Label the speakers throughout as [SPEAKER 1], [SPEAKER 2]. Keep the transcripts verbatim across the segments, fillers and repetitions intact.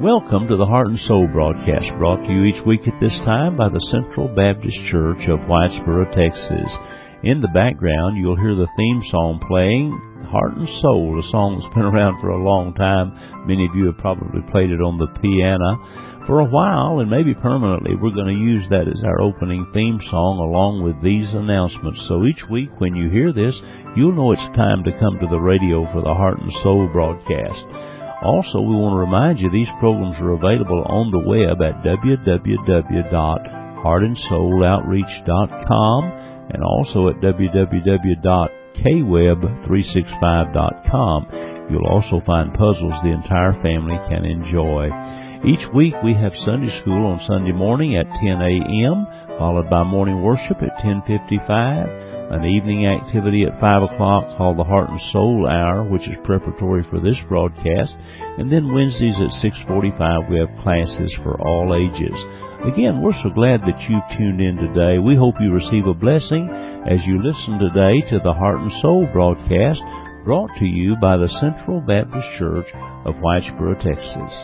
[SPEAKER 1] Welcome to the Heart and Soul broadcast, brought to you each week at this time by the Central Baptist Church of Whitesboro, Texas. In the background, you'll hear the theme song playing, Heart and Soul, a song that's been around for a long time. Many of you have probably played it on the piano for a while, and maybe permanently. We're going to use that as our opening theme song along with these announcements. So each week when you hear this, you'll know it's time to come to the radio for the Heart and Soul broadcast. Also, we want to remind you these programs are available on the web at w w w dot heart and soul outreach dot com and also at w w w dot k web three sixty-five dot com. You'll also find puzzles the entire family can enjoy. Each week we have Sunday school on Sunday morning at ten a.m., followed by morning worship at ten fifty-five, an evening activity at five o'clock called the Heart and Soul Hour, which is preparatory for this broadcast, and then Wednesdays at six forty-five we have classes for all ages. Again, we're so glad that you tuned in today. We hope you receive a blessing as you listen today to the Heart and Soul broadcast, brought to you by the Central Baptist Church of Whitesboro, Texas.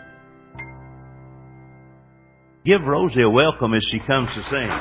[SPEAKER 1] Give Rosie a welcome as she comes to sing.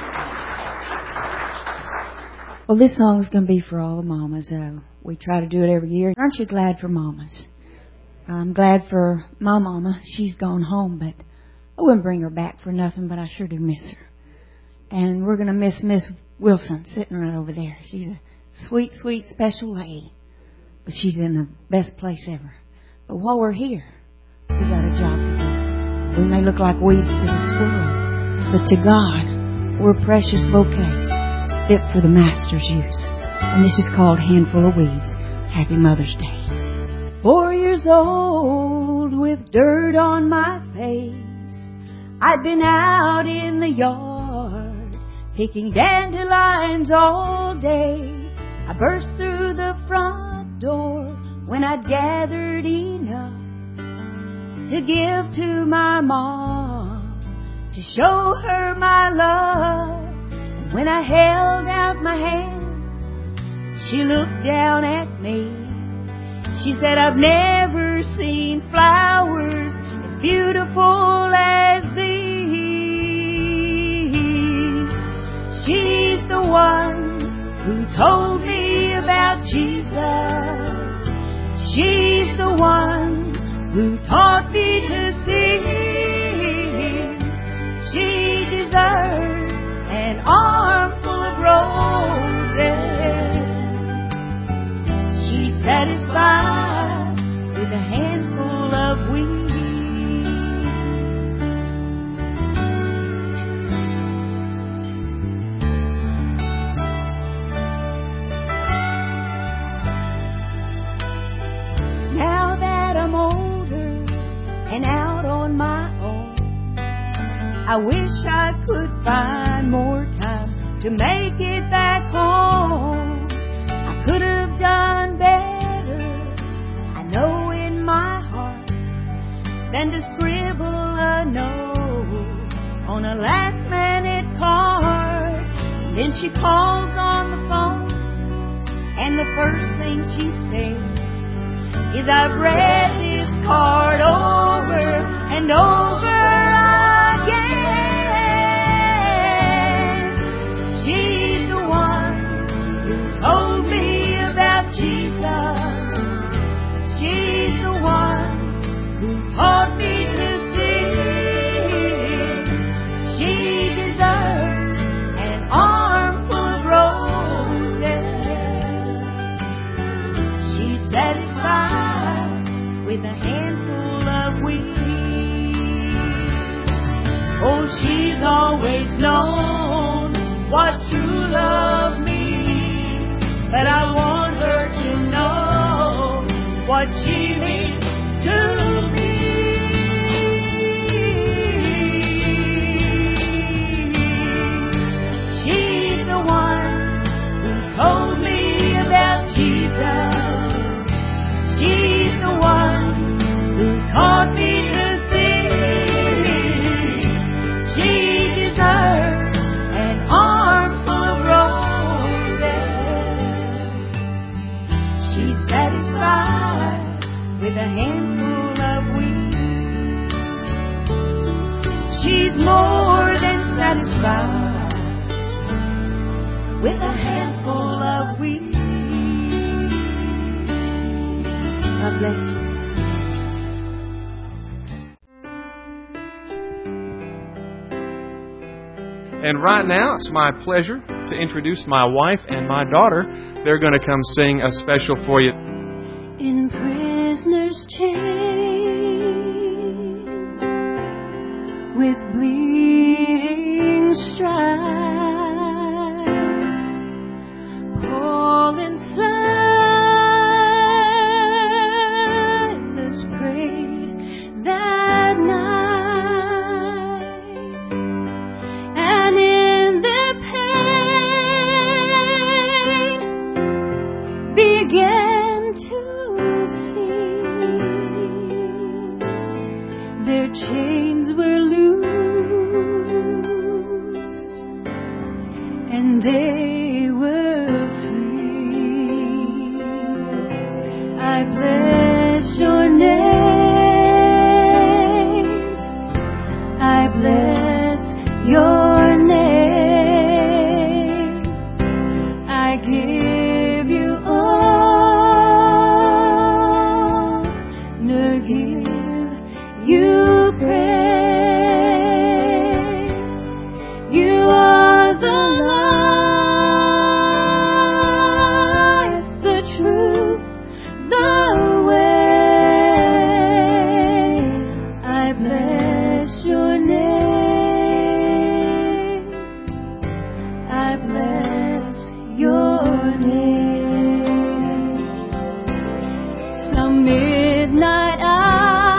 [SPEAKER 2] Well, this song's going to be for all the mamas. Uh, we try to do it every year. Aren't you glad for mamas? I'm glad for my mama. She's gone home, but I wouldn't bring her back for nothing, but I sure do miss her. And we're going to miss Miss Wilson sitting right over there. She's a sweet, sweet, special lady, but she's in the best place ever. But while we're here, we got a job to do. We may look like weeds to the squirrel, but to God, we're precious bouquets, fit for the Master's use. And this is called Handful of Weeds. Happy Mother's Day. Four years old with dirt on my face, I'd been out in the yard picking dandelions all day. I burst through the front door when I'd gathered enough to give to my mom, to show her my love. When I held out my hand, she looked down at me. She said, I've never seen flowers as beautiful as these. She's the one who told me about Jesus. She's the one who taught me to sing. She deserves an armful of roses. She's satisfied with a handful of weeds. Now that I'm older and out on my own, I wish I could find more time to make it back home. I could have done better, I know in my heart, than to scribble a note on a last minute card. And then she calls on the phone, and the first thing she says is, I've read this card over and over again. She's the one who told me about Jesus. She's the one who taught me to sing. She deserves an armful of roses. She's satisfied with a handful of weeds. Oh, she's always known what true love means, but I want her to know what she means to me. She's the one who told me about Jesus. She's the one who taught me to sing. She deserves an armful of roses. she's more than satisfied with a handful of wheat. God bless you.
[SPEAKER 3] And right now, it's my pleasure to introduce my wife and my daughter. They're going to come sing a special for you.
[SPEAKER 2] In prisoner's chains, with bleeding stripes, Paul and Silas prayed that night. Began to sing. Their chains were loosed, and they were free. I bless your name. I bless your name. I give you you praise. You are the life, the truth, the way. I bless your name. I bless your name. Some midnight hour,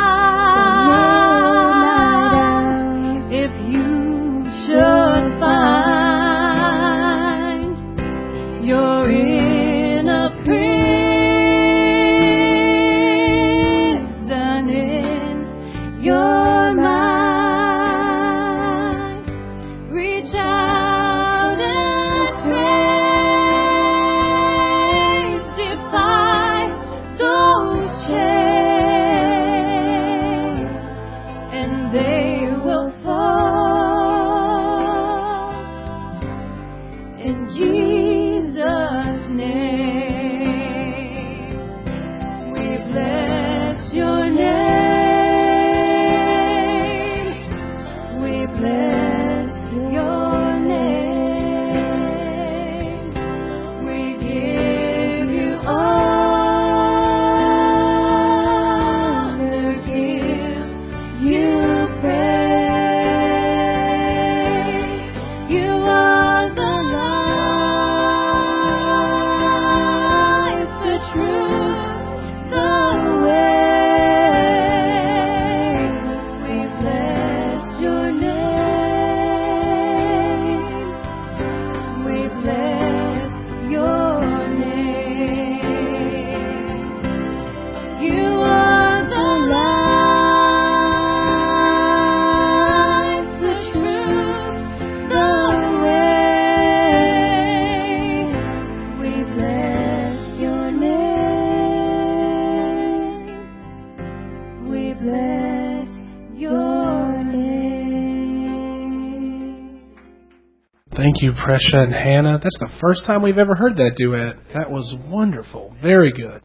[SPEAKER 4] Thank you, Presha and Hannah. That's the first time we've ever heard that duet. That was wonderful. Very good.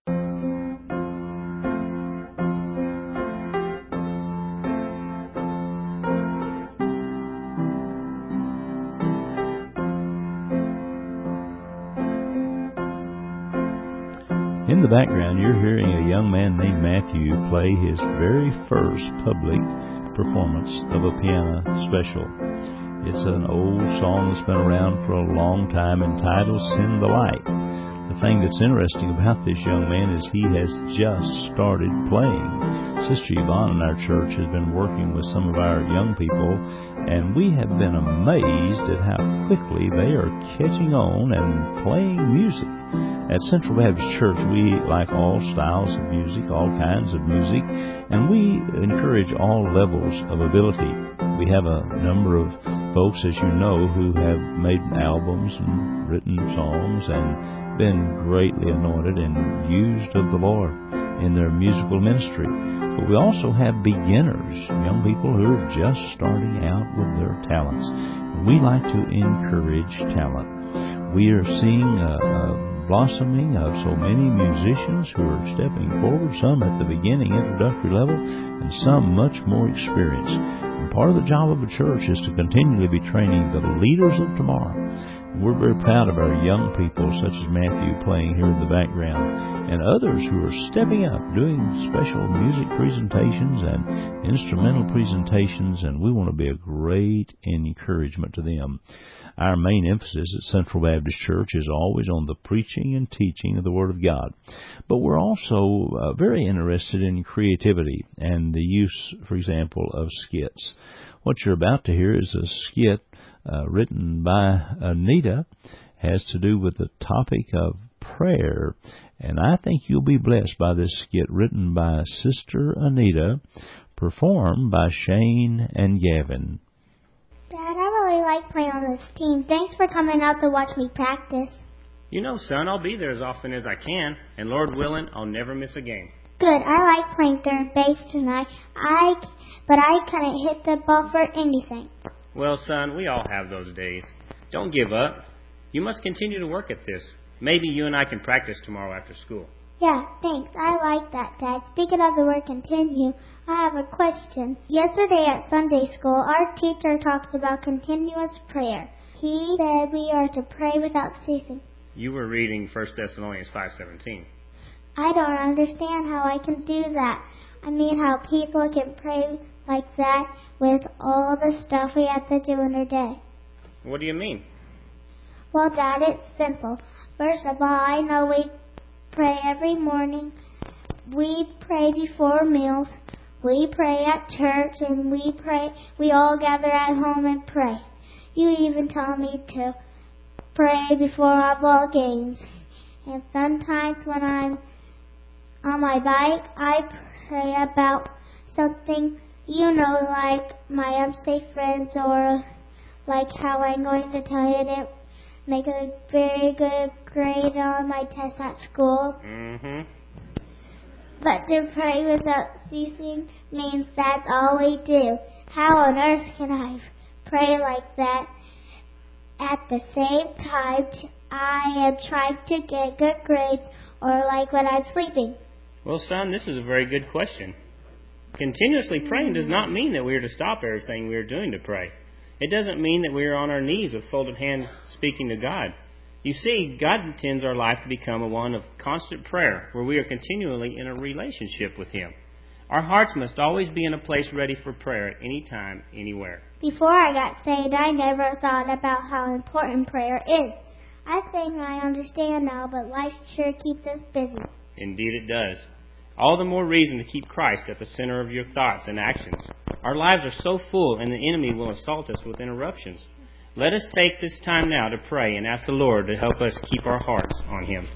[SPEAKER 1] In the background, you're hearing a young man named Matthew play his very first public performance of a piano special. It's an old song that's been around for a long time entitled Send the Light. The thing that's interesting about this young man is he has just started playing. Sister Yvonne in our church has been working with some of our young people, and we have been amazed at how quickly they are catching on and playing music. At Central Baptist Church, we like all styles of music, all kinds of music, and we encourage all levels of ability. We have a number of folks, as you know, who have made albums and written songs and been greatly anointed and used of the Lord in their musical ministry. But we also have beginners, young people who are just starting out with their talents. And we like to encourage talent. We are seeing a, a blossoming of so many musicians who are stepping forward, some at the beginning introductory level and some much more experienced. And part of the job of a church is to continually be training the leaders of tomorrow. And we're very proud of our young people, such as Matthew playing here in the background, and others who are stepping up, doing special music presentations and instrumental presentations, and we want to be a great encouragement to them. Our main emphasis at Central Baptist Church is always on the preaching and teaching of the Word of God. But we're also uh, very interested in creativity and the use, for example, of skits. What you're about to hear is a skit uh, written by Anita, has to do with the topic of prayer. And I think you'll be blessed by this skit written by Sister Anita, performed by Shane and Gavin.
[SPEAKER 5] Dad, I really like playing on this team. Thanks for coming out to watch me practice.
[SPEAKER 6] You know, son, I'll be there as often as I can, and Lord willing, I'll never miss a game.
[SPEAKER 5] Good. I like playing third base tonight. I, but I couldn't hit the ball for anything.
[SPEAKER 6] Well, son, we all have those days. Don't give up. You must continue to work at this. Maybe you and I can practice tomorrow after school.
[SPEAKER 5] Yeah, thanks. I like that, Dad. Speaking of the word continue, I have a question. Yesterday at Sunday school, our teacher talked about continuous prayer. He said we are to pray without ceasing.
[SPEAKER 6] You were reading First Thessalonians five seventeen.
[SPEAKER 5] I don't understand how I can do that. I mean how people can pray like that with all the stuff we have to do in a day.
[SPEAKER 6] What do you mean?
[SPEAKER 5] Well, Dad, it's simple. First of all, I know we pray every morning. We pray before meals. We pray at church, and we pray. We all gather at home and pray. You even tell me to pray before our ball games. And sometimes when I'm on my bike, I pray about something, you know, like my unsafe friends, or like how I'm going to tell you to make a very good grade on my test at school.
[SPEAKER 6] Mm-hmm.
[SPEAKER 5] But to pray without ceasing means that's all we do. How on earth can I pray like that at the same time I am trying to get good grades, or like when I'm sleeping?
[SPEAKER 6] Well, son, this is a very good question. Continuously praying does not mean that we are to stop everything we are doing to pray. It doesn't mean that we are on our knees with folded hands speaking to God. You see, God intends our life to become a one of constant prayer, where we are continually in a relationship with Him. Our hearts must always be in a place ready for prayer at any time, anywhere.
[SPEAKER 5] Before I got saved, I never thought about how important prayer is. I think I understand now, but life sure keeps us busy.
[SPEAKER 6] Indeed it does. All the more reason to keep Christ at the center of your thoughts and actions. Our lives are so full, and the enemy will assault us with interruptions. Let us take this time now to pray and ask the Lord to help us keep our hearts on Him.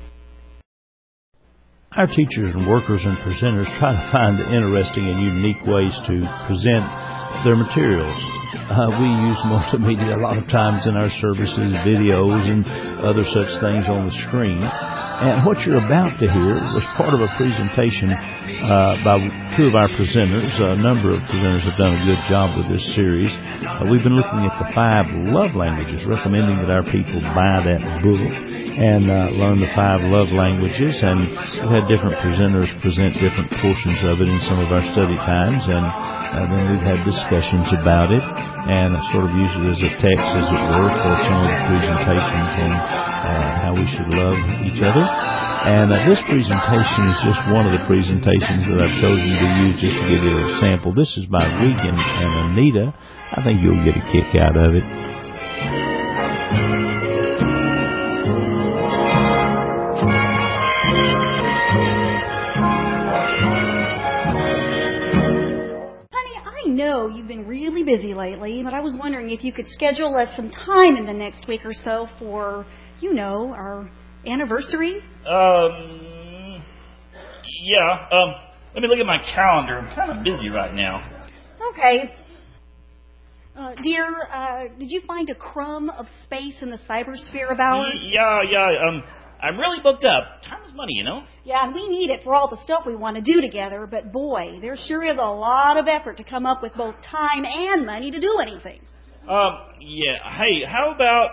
[SPEAKER 1] Our teachers and workers and presenters try to find interesting and unique ways to present their materials. Uh, we use multimedia a lot of times in our services, videos and other such things on the screen. And what you're about to hear was part of a presentation uh, by two of our presenters. A number of presenters have done a good job with this series. Uh, we've been looking at the five love languages, recommending that our people buy that book and uh, learn the five love languages. And we've had different presenters present different portions of it in some of our study times. And uh, then we've had discussions about it and sort of use it as a text, as it were, for some of the presentations on uh, how we should love each other. And uh, this presentation is just one of the presentations that I've chosen to use just to give you a sample. This is by Regan and Anita. I think you'll get a kick out of it.
[SPEAKER 7] know you've been really busy lately, but I was wondering if you could schedule us some time in the next week or so for, you know, our anniversary.
[SPEAKER 8] Um, yeah. Um, let me look at my calendar. I'm kind of busy right now.
[SPEAKER 7] Okay. Uh, dear, uh, did you find a crumb of space in the cybersphere of ours?
[SPEAKER 8] Yeah, yeah. Um, I'm really booked up. Time is money, you know.
[SPEAKER 7] Yeah, and we need it for all the stuff we want to do together, but boy, there sure is a lot of effort to come up with both time and money to do anything.
[SPEAKER 8] Um, yeah. Hey, how about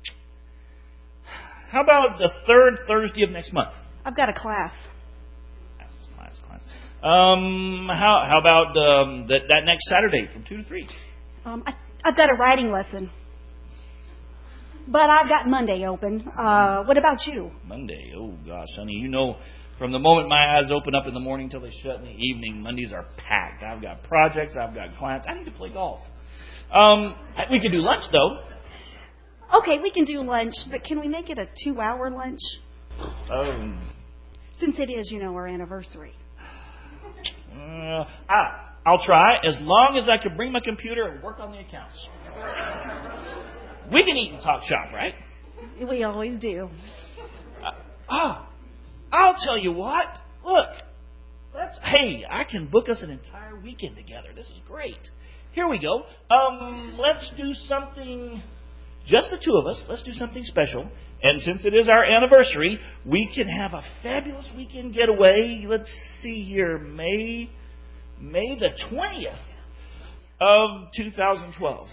[SPEAKER 8] how about the third Thursday of next month?
[SPEAKER 7] I've got a class.
[SPEAKER 8] Class, class, class. Um, how how about um, that that next Saturday from two to three?
[SPEAKER 7] Um, I, I've got a writing lesson. But I've got Monday open. Uh, what about you?
[SPEAKER 8] Monday? Oh, gosh, honey. You know, from the moment my eyes open up in the morning till they shut in the evening, Mondays are packed. I've got projects. I've got clients. I need to play golf. Um, we could do lunch, though.
[SPEAKER 7] Okay, we can do lunch, but can we make it a two-hour lunch?
[SPEAKER 8] Um,
[SPEAKER 7] Since it is, you know, our anniversary.
[SPEAKER 8] Uh, I, I'll try, as long as I can bring my computer and work on the accounts. We can eat and talk shop, right?
[SPEAKER 7] We always do.
[SPEAKER 8] Uh, oh, I'll tell you what. Look, let's. Hey, I can book us an entire weekend together. This is great. Here we go. Um, let's do something. Just the two of us. Let's do something special. And since it is our anniversary, we can have a fabulous weekend getaway. Let's see here, May, May the twentieth of two thousand twelve.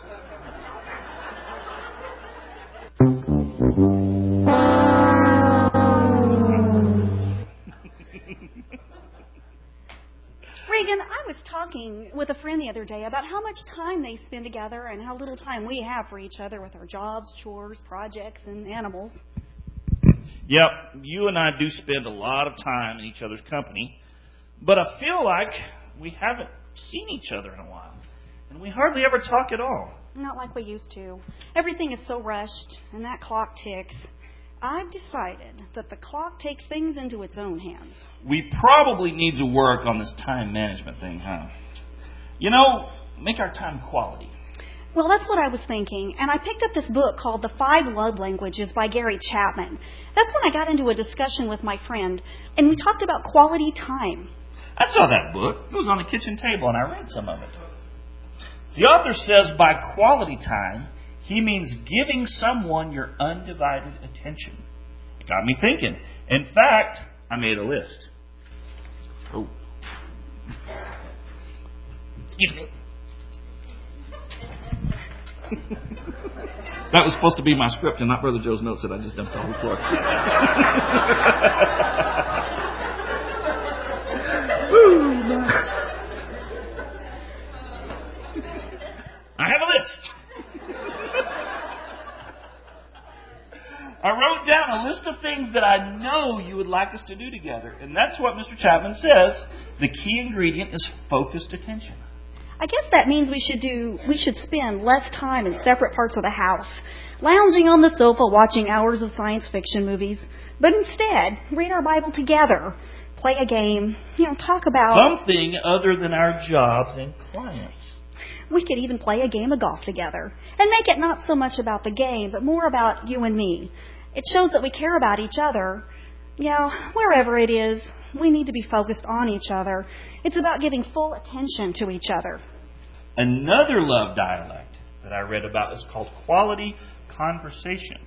[SPEAKER 7] Regan, I was talking with a friend the other day about how much time they spend together and how little time we have for each other with our jobs, chores, projects, and animals.
[SPEAKER 8] Yep, you and I do spend a lot of time in each other's company, but I feel like we haven't seen each other in a while, and we hardly ever talk at all.
[SPEAKER 7] Not like we used to. Everything is so rushed, and that clock ticks. I've decided that the clock takes things into its own hands.
[SPEAKER 8] We probably need to work on this time management thing, huh? You know, make our time quality.
[SPEAKER 7] Well, that's what I was thinking, and I picked up this book called The Five Love Languages by Gary Chapman. That's when I got into a discussion with my friend, and we talked about quality time.
[SPEAKER 8] I saw that book. It was on the kitchen table, and I read some of it. The author says by quality time, he means giving someone your undivided attention. It got me thinking. In fact, I made a list. Oh. Excuse me. That was supposed to be my script and not Brother Joe's notes that I just dumped on the floor. I have a list. I wrote down a list of things that I know you would like us to do together. And that's what Mister Chapman says. The key ingredient is focused attention.
[SPEAKER 7] I guess that means we should do we should spend less time in separate parts of the house, lounging on the sofa watching hours of science fiction movies, but instead read our Bible together, play a game, you know, talk about
[SPEAKER 8] something other than our jobs and clients.
[SPEAKER 7] We could even play a game of golf together and make it not so much about the game, but more about you and me. It shows that we care about each other. You know, wherever it is, we need to be focused on each other. It's about giving full attention to each other.
[SPEAKER 8] Another love dialect that I read about is called quality conversation.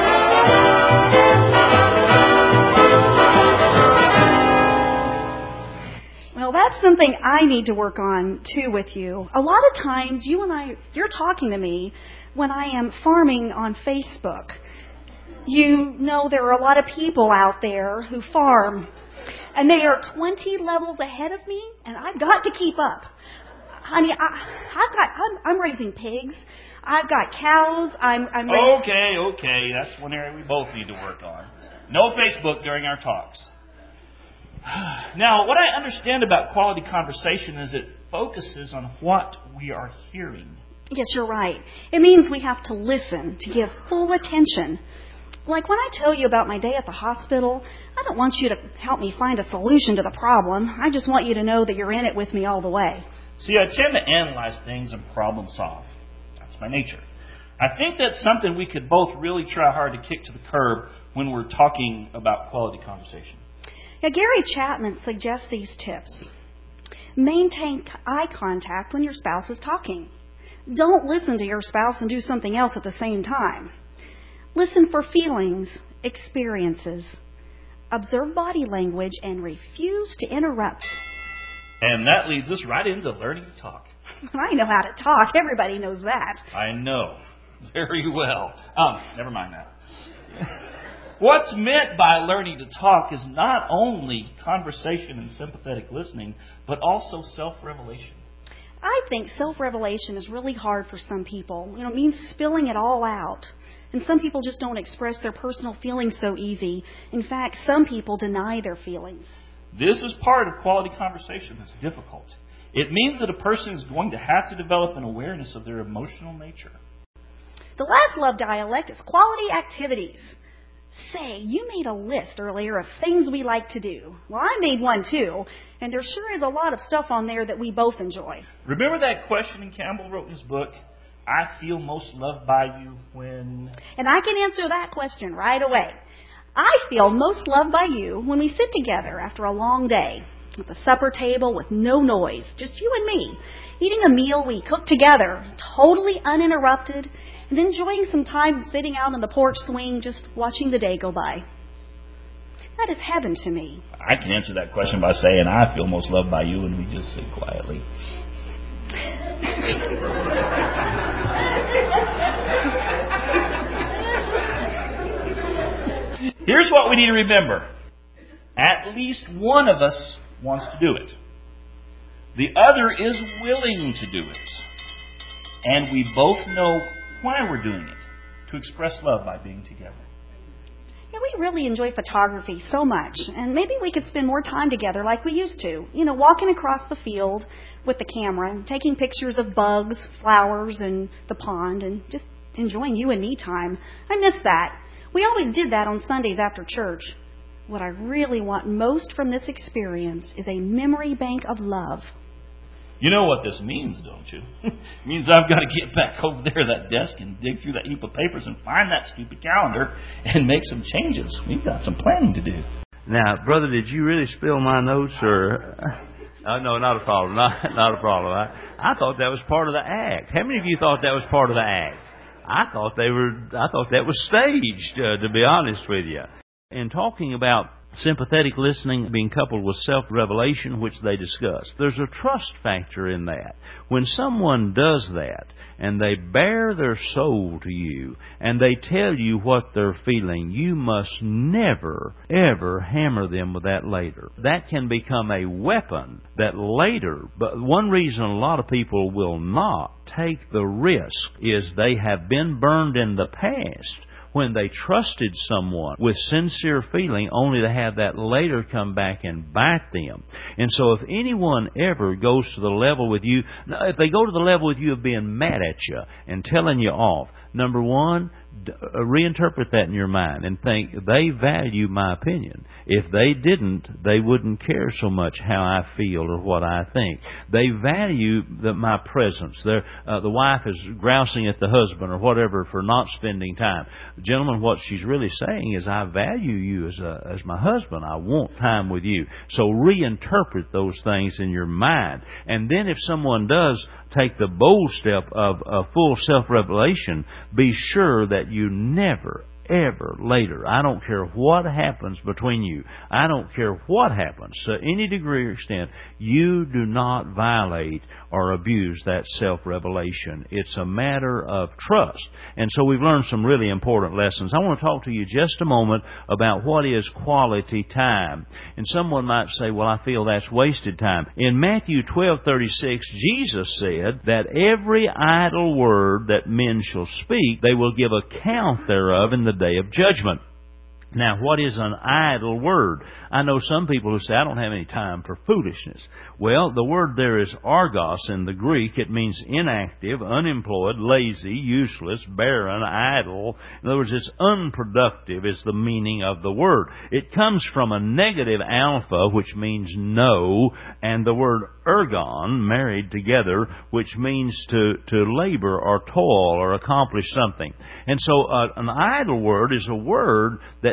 [SPEAKER 7] Well, that's something I need to work on, too, with you. A lot of times, you and I, you're talking to me when I am farming on Facebook. You know there are a lot of people out there who farm, and they are twenty levels ahead of me, and I've got to keep up. Honey, I, I've got, I'm, I'm raising pigs. I've got cows. I'm, I'm raising...
[SPEAKER 8] Okay, okay. That's one area we both need to work on. No Facebook during our talks. Now, what I understand about quality conversation is it focuses on what we are hearing.
[SPEAKER 7] Yes, you're right. It means we have to listen, to give full attention. Like when I tell you about my day at the hospital, I don't want you to help me find a solution to the problem. I just want you to know that you're in it with me all the way.
[SPEAKER 8] See, I tend to analyze things and problem solve. That's my nature. I think that's something we could both really try hard to kick to the curb when we're talking about quality conversation.
[SPEAKER 7] Now, Gary Chapman suggests these tips. Maintain eye contact when your spouse is talking. Don't listen to your spouse and do something else at the same time. Listen for feelings experiences. Observe body language and refuse to interrupt.
[SPEAKER 8] And that leads us right into learning to talk.
[SPEAKER 7] I know how to talk. Everybody knows that.
[SPEAKER 8] I know. Very well. Um, never mind that. What's meant by learning to talk is not only conversation and sympathetic listening, but also self-revelation.
[SPEAKER 7] I think self-revelation is really hard for some people. You know, it means spilling it all out. And some people just don't express their personal feelings so easy. In fact, some people deny their feelings.
[SPEAKER 8] This is part of quality conversation that's difficult. It means that a person is going to have to develop an awareness of their emotional nature.
[SPEAKER 7] The last love dialect is quality activities. Say, you made a list earlier of things we like to do. Well, I made one too, and there sure is a lot of stuff on there that we both enjoy.
[SPEAKER 8] Remember that question Campbell wrote in his book, I feel most loved by you when...
[SPEAKER 7] And I can answer that question right away. I feel most loved by you when we sit together after a long day at the supper table with no noise, just you and me, eating a meal we cooked together, totally uninterrupted, and enjoying some time sitting out on the porch swing, just watching the day go by. That is heaven to me.
[SPEAKER 8] I can answer that question by saying I feel most loved by you when we just sit quietly. Here's what we need to remember. At least one of us wants to do it. The other is willing to do it. And we both know why we're doing it, to express love by being together.
[SPEAKER 7] Yeah, we really enjoy photography so much, and maybe we could spend more time together like we used to. You know, walking across the field with the camera, and taking pictures of bugs, flowers, and the pond, and just enjoying you and me time. I miss that. We always did that on Sundays after church. What I really want most from this experience is a memory bank of love.
[SPEAKER 8] You know what this means, don't you? It means I've got to get back over there to that desk and dig through that heap of papers and find that stupid calendar and make some changes. We've got some planning to do.
[SPEAKER 1] Now, brother, did you really spill my notes, or... Uh, no, not a problem. Not, not a problem. I, I thought that was part of the act. How many of you thought that was part of the act? I thought they were. I thought that was staged, uh, to be honest with you. In talking about sympathetic listening being coupled with self-revelation, which they discussed, there's a trust factor in that. When someone does that, and they bare their soul to you, and they tell you what they're feeling, you must never, ever hammer them with that later. That can become a weapon that later, but one reason a lot of people will not take the risk is they have been burned in the past when they trusted someone with sincere feeling, only to have that later come back and bite them. And so if anyone ever goes to the level with you, if they go to the level with you of being mad at you and telling you off, number one, reinterpret that in your mind and think, they value my opinion. If they didn't, they wouldn't care so much how I feel or what I think. They value the, my presence. Uh, the wife is grousing at the husband or whatever for not spending time. Gentlemen, what she's really saying is, I value you as a, as my husband. I want time with you. So reinterpret those things in your mind. And then if someone does take the bold step of a full self-revelation, be sure that you never, ever later, I don't care what happens between you, I don't care what happens to any degree or extent, you do not violate or abuse that self-revelation. It's a matter of trust. And so we've learned some really important lessons. I want to talk to you just a moment about what is quality time. And someone might say, well, I feel that's wasted time. In Matthew twelve thirty-six, Jesus said that every idle word that men shall speak, they will give account thereof in the day of judgment. Now, what is an idle word? I know some people who say, I don't have any time for foolishness. Well, the word there is argos in the Greek. It means inactive, unemployed, lazy, useless, barren, idle. In other words, it's unproductive is the meaning of the word. It comes from a negative alpha, which means no, and the word ergon, married together, which means to, to labor or toil or accomplish something. And so uh, an idle word is a word that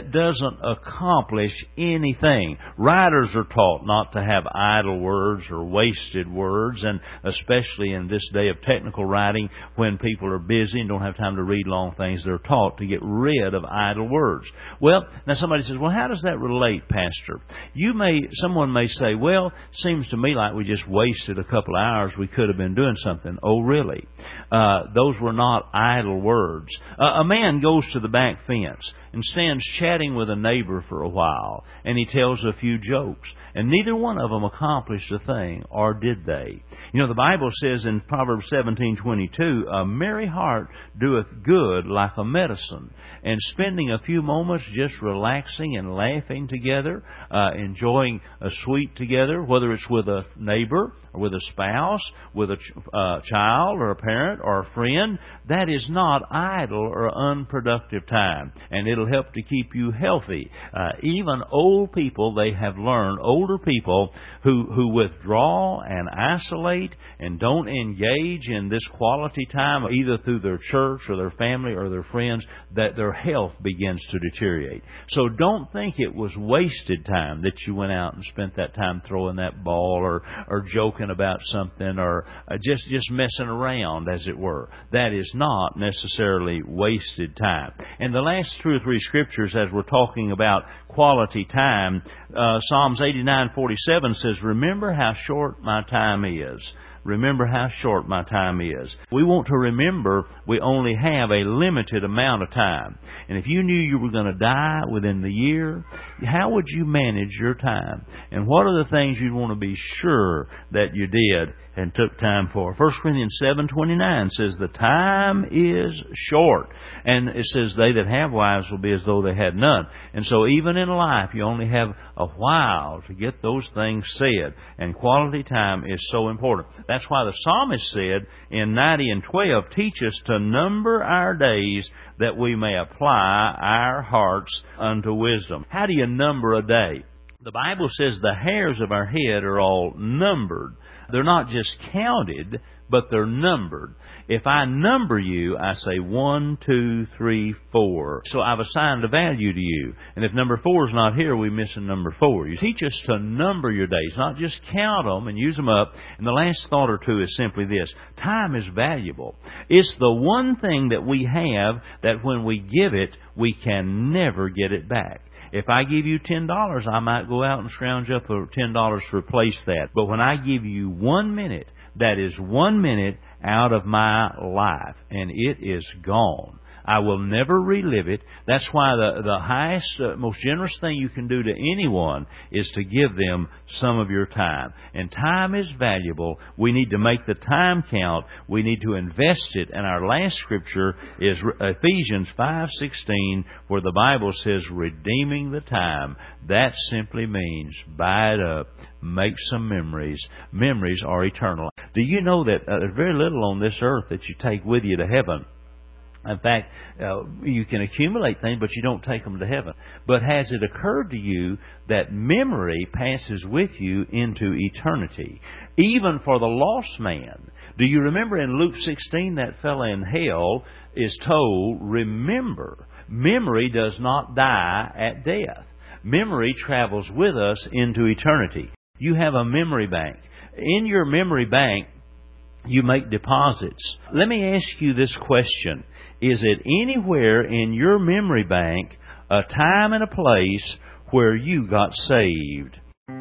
[SPEAKER 1] that doesn't accomplish anything. Writers are taught not to have idle words or wasted words, and especially in this day of technical writing, when people are busy and don't have time to read long things, they're taught to get rid of idle words. Well, now somebody says, well, how does that relate, Pastor? You may, someone may say, well, seems to me like we just wasted a couple of hours. We could have been doing something. Oh, really? Uh, those were not idle words. Uh, a man goes to the back fence and stands chatting with a neighbor for a while, and he tells a few jokes, and neither one of them accomplished a thing, or did they? You know, the Bible says in Proverbs seventeen twenty-two, a merry heart doeth good like a medicine, and spending a few moments just relaxing and laughing together, uh, enjoying a sweet together, whether it's with a neighbor or with a spouse, with a ch- uh, child or a parent or a friend, that is not idle or unproductive time, and it'll help to keep you healthy. Uh, even old people, they have learned, older people who, who withdraw and isolate and don't engage in this quality time, either through their church or their family or their friends, that their health begins to deteriorate. So don't think it was wasted time that you went out and spent that time throwing that ball or, or joking about something or uh, just, just messing around, as it were. That is not necessarily wasted time. And the last two or three scriptures, as we're talking about quality time, uh, Psalms eighty-nine forty-seven says, remember how short my time is. Remember how short my time is. We want to remember we only have a limited amount of time. And if you knew you were going to die within the year, how would you manage your time? And what are the things you'd want to be sure that you did and took time for? First Corinthians seven twenty-nine says, the time is short. And it says, they that have wives will be as though they had none. And so even in life, you only have a while to get those things said. And quality time is so important. That's why the psalmist said in ninety and twelve, teach us to number our days that we may apply our hearts unto wisdom. How do you number a day? The Bible says the hairs of our head are all numbered. They're not just counted, but they're numbered. If I number you, I say one, two, three, four. So I've assigned a value to you. And if number four is not here, we miss a number four. You teach us to number your days, not just count them and use them up. And the last thought or two is simply this. Time is valuable. It's the one thing that we have that when we give it, we can never get it back. If I give you ten dollars, I might go out and scrounge up for ten dollars to replace that. But when I give you one minute, that is one minute out of my life, and it is gone. I will never relive it. That's why the, the highest, uh, most generous thing you can do to anyone is to give them some of your time. And time is valuable. We need to make the time count. We need to invest it. And our last scripture is Ephesians five sixteen, where the Bible says, redeeming the time. That simply means buy it up, make some memories. Memories are eternal. Do you know that uh, there's very little on this earth that you take with you to heaven? In fact, uh, you can accumulate things, but you don't take them to heaven. But has it occurred to you that memory passes with you into eternity, even for the lost man? Do you remember in Luke sixteen, that fellow in hell is told, remember, memory does not die at death. Memory travels with us into eternity. You have a memory bank. In your memory bank, you make deposits. Let me ask you this question. Is it anywhere in your memory bank a time and a place where you got saved?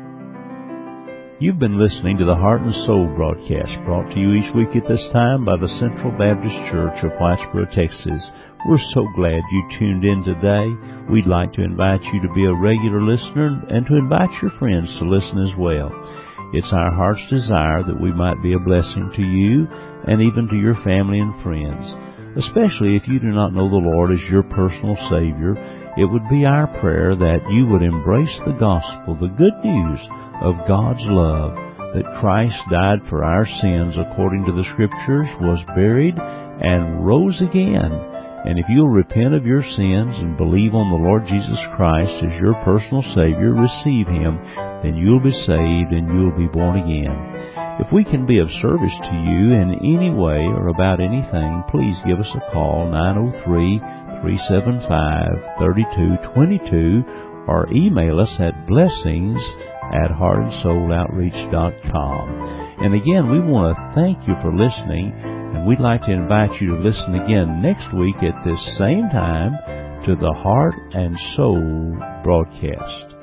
[SPEAKER 9] You've been listening to the Heart and Soul broadcast, brought to you each week at this time by the Central Baptist Church of Whitesboro, Texas. We're so glad you tuned in today. We'd like to invite you to be a regular listener and to invite your friends to listen as well. It's our heart's desire that we might be a blessing to you and even to your family and friends. Especially if you do not know the Lord as your personal Savior, it would be our prayer that you would embrace the gospel, the good news of God's love, that Christ died for our sins according to the Scriptures, was buried, and rose again. And if you'll repent of your sins and believe on the Lord Jesus Christ as your personal Savior, receive Him, then you'll be saved and you'll be born again. If we can be of service to you in any way or about anything, please give us a call, nine oh three,
[SPEAKER 1] three seven five, three two two two or email us at blessings at heart and soul outreach dot com. And again, we want to thank you for listening, and we'd like to invite you to listen again next week at this same time to the Heart and Soul broadcast.